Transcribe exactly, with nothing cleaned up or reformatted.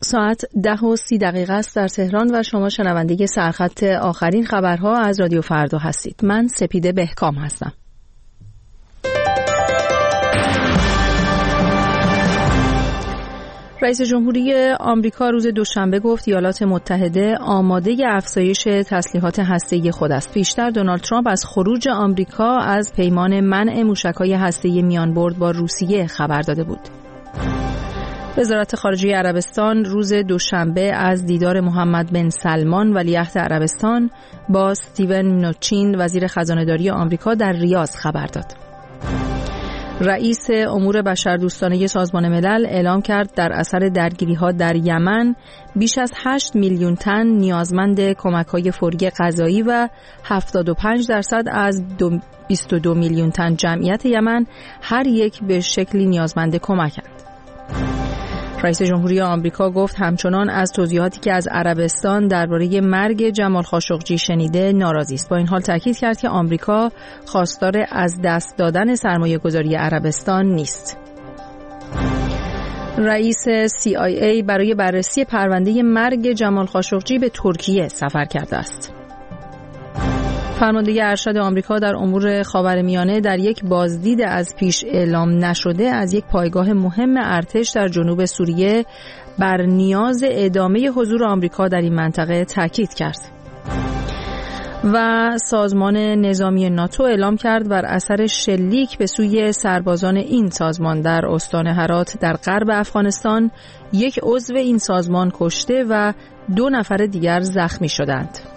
ساعت ده و سی دقیقه است در تهران و شما شنونده سرخط آخرین خبرها از رادیو فردا هستید. من سپیده بهکام هستم. رئیس جمهوری آمریکا روز دوشنبه گفت ایالات متحده آماده افزایش تسلیحات هسته‌ای خود است. پیشتر دونالد ترامپ از خروج آمریکا از پیمان منع موشک‌های هسته‌ای میانبرد با روسیه خبر داده بود. وزارت خارجه عربستان روز دوشنبه از دیدار محمد بن سلمان ولیعهد عربستان با استیون مینوچین وزیر خزانه‌داری آمریکا در ریاض خبر داد. رئیس امور بشردوستانه سازمان ملل اعلام کرد در اثر درگیری‌ها در یمن بیش از هشت میلیون تن نیازمند کمک‌های فوری غذایی و هفتاد و پنج درصد از بیست و دو میلیون تن جمعیت یمن هر یک به شکلی نیازمند کمکند. رئیس جمهوری آمریکا گفت همچنان از توضیحاتی که از عربستان درباره مرگ جمال خاشقجی شنیده ناراضی است. با این حال تاکید کرد که آمریکا خواستار از دست دادن سرمایه‌گذاری عربستان نیست. رئیس سی آی ای برای بررسی پرونده مرگ جمال خاشقجی به ترکیه سفر کرده است. فرمانده ارشد آمریکا در امور خاورمیانه در یک بازدید از پیش اعلام نشده از یک پایگاه مهم ارتش در جنوب سوریه بر نیاز ادامه حضور آمریکا در این منطقه تاکید کرد. و سازمان نظامی ناتو اعلام کرد بر اثر شلیک به سوی سربازان این سازمان در استان هرات در غرب افغانستان یک عضو این سازمان کشته و دو نفر دیگر زخمی شدند.